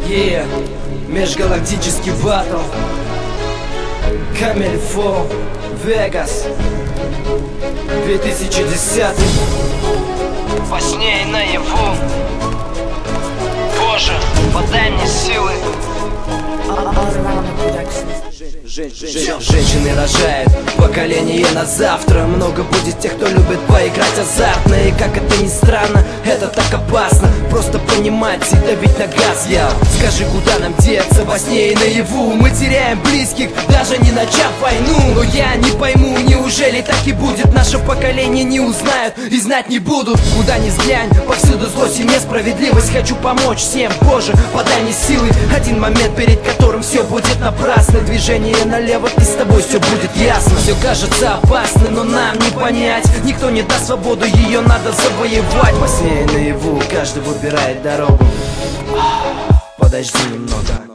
Межгалактический батл. Камильфо, Вегас, 2010. Во сне и наяву. Боже, подай мне силы. Женщины рожают поколение на завтра. Много будет тех, кто любит поиграть азартно. И как это ни странно, это так опасно. Просто понимать и давить на газ. Скажи, куда нам деться во сне и наяву? Мы теряем близких, даже не начав войну. Но я не пойму, неужели так и будет? Наше поколение не узнают и знать не будут. Куда ни взглянь, повсюду злость и несправедливость. Хочу помочь всем, Боже, подай мне силы. Один момент, перед которым все будет напрасно. Движение налево, и с тобой все будет ясно. Все кажется опасным, но нам не понять. Никто не даст свободу, ее надо завоевать. Во сне и наяву каждый выбирает дорогу. Подожди немного.